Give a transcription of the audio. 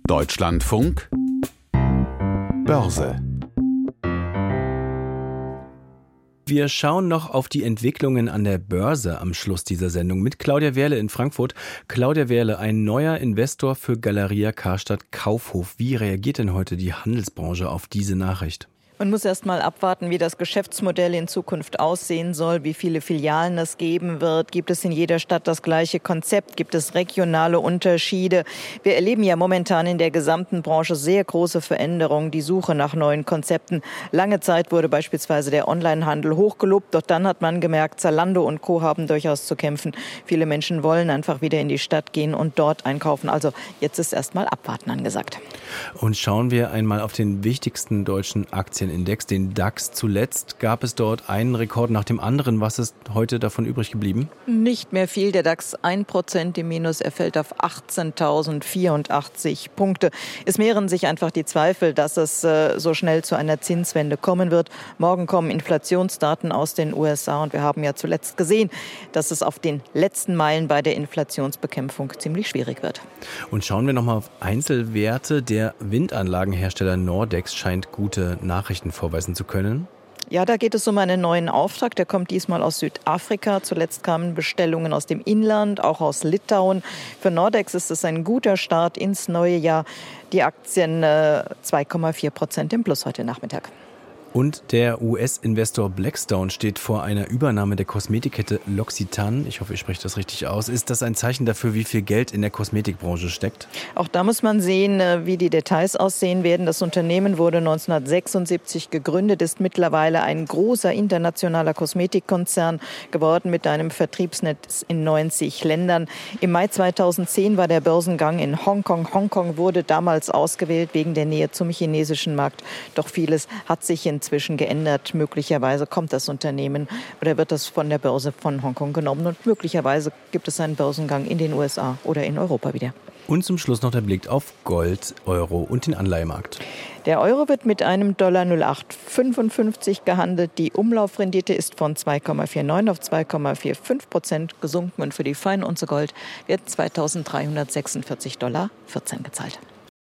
Deutschlandfunk Börse. Wir schauen noch auf die Entwicklungen an der Börse am Schluss dieser Sendung mit Claudia Wehrle in Frankfurt. Claudia Wehrle, ein neuer Investor für Galeria Karstadt Kaufhof. Wie reagiert denn heute die Handelsbranche auf diese Nachricht? Man muss erst mal abwarten, wie das Geschäftsmodell in Zukunft aussehen soll, wie viele Filialen es geben wird. Gibt es in jeder Stadt das gleiche Konzept? Gibt es regionale Unterschiede? Wir erleben ja momentan in der gesamten Branche sehr große Veränderungen, die Suche nach neuen Konzepten. Lange Zeit wurde beispielsweise der Onlinehandel hochgelobt, doch dann hat man gemerkt, Zalando und Co. haben durchaus zu kämpfen. Viele Menschen wollen einfach wieder in die Stadt gehen und dort einkaufen. Also jetzt ist erst mal abwarten angesagt. Und schauen wir einmal auf den wichtigsten deutschen Aktienindex, den DAX. Zuletzt gab es dort einen Rekord nach dem anderen. Was ist heute davon übrig geblieben? Nicht mehr viel. Der DAX 1% im Minus. Er fällt auf 18.084 Punkte. Es mehren sich einfach die Zweifel, dass es so schnell zu einer Zinswende kommen wird. Morgen kommen Inflationsdaten aus den USA und wir haben ja zuletzt gesehen, dass es auf den letzten Meilen bei der Inflationsbekämpfung ziemlich schwierig wird. Und schauen wir nochmal auf Einzelwerte. Der Windanlagenhersteller Nordex scheint gute Nachrichten vorweisen zu können. Ja, da geht es um einen neuen Auftrag. Der kommt diesmal aus Südafrika. Zuletzt kamen Bestellungen aus dem Inland, auch aus Litauen. Für Nordex ist es ein guter Start ins neue Jahr. Die Aktien 2,4% im Plus heute Nachmittag. Und der US-Investor Blackstone steht vor einer Übernahme der Kosmetikkette L'Occitane. Ich hoffe, ich spreche das richtig aus. Ist das ein Zeichen dafür, wie viel Geld in der Kosmetikbranche steckt? Auch da muss man sehen, wie die Details aussehen werden. Das Unternehmen wurde 1976 gegründet, ist mittlerweile ein großer internationaler Kosmetikkonzern geworden mit einem Vertriebsnetz in 90 Ländern. Im Mai 2010 war der Börsengang in Hongkong. Hongkong wurde damals ausgewählt wegen der Nähe zum chinesischen Markt. Doch vieles hat sich inzwischen geändert. Möglicherweise kommt das Unternehmen oder wird das von der Börse von Hongkong genommen und möglicherweise gibt es einen Börsengang in den USA oder in Europa wieder. Und zum Schluss noch der Blick auf Gold, Euro und den Anleihemarkt. Der Euro wird mit einem Dollar 0,855 gehandelt. Die Umlaufrendite ist von 2,49 auf 2,45% gesunken und für die Feinunze Gold wird $2.346,14 gezahlt.